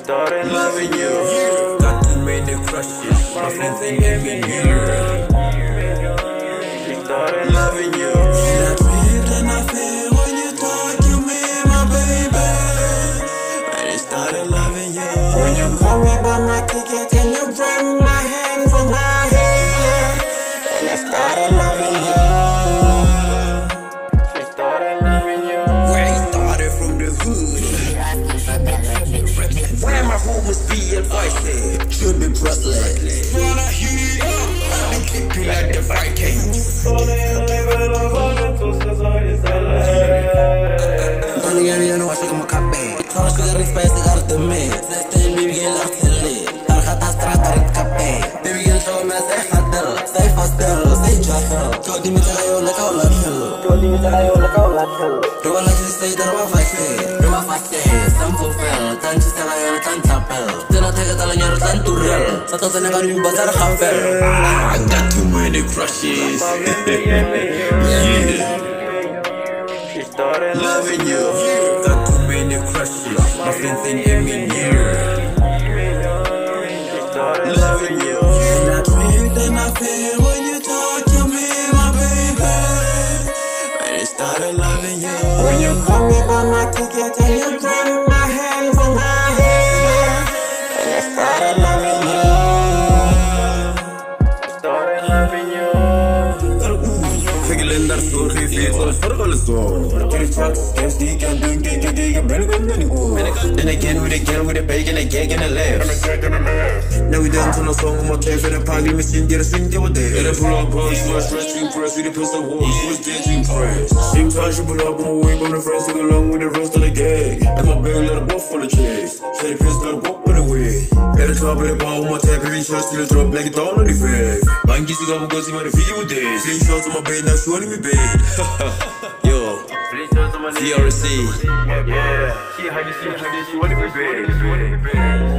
started loving you. Got too many crushes, my friends ain't even here. She started loving you. That feeling I feel when you talk to me, my baby. And I started loving you. When you call me by my ticket and you bring my hand from my head, and I started loving you. She started loving you. Where it started from the hood. Where my rumors be advised, should be breathless. Wanna heat up, and keep you like the Vikings. Don't get me, I know I should come a copy. How should I respect the art of me? Let's tell me, we love to live. I'll have to start a copy. Baby, you'll show me, say faster, say faster, say jahil. Told me to go like all of you. Told me to go like all of you. Do I like to say that I'm a fighter? Do I fight? Some fulfill, time to sell a time chapel. Then I take a dollar and time to real. Satos and I got you, but I got too many crushes. Yeah. She started loving you. Got too many crushes. My friends ain't even here. She started loving you. And I feel and I feel when you talk to me, my baby. And I started loving you. When you call me by my ticket and you bring my hand from my head, and I started loving you. Started loving you. Figure that story, feel for all the soul. Get trucks, get stick and doing get better than anyone. Then again with a bacon, a cake and a laugh. Now we dance on a song on my tape and a party machine, get a swing deal with it. And I pull up bumps, so I stretch to impress with the pistol walls, so it's dead to impress. Same time she pull up on my wing on the friends, sing along with the rest of the gang. And my baby let a wolf full of chase. Say the pistol, walk on the way. At the top of the bar with my tape, every shot still drop like it's all on the face. Man, get you up because you want to feel with this. Same shots on my bed, now showing me bed. Yo, CRC. Yeah, she want to be bed.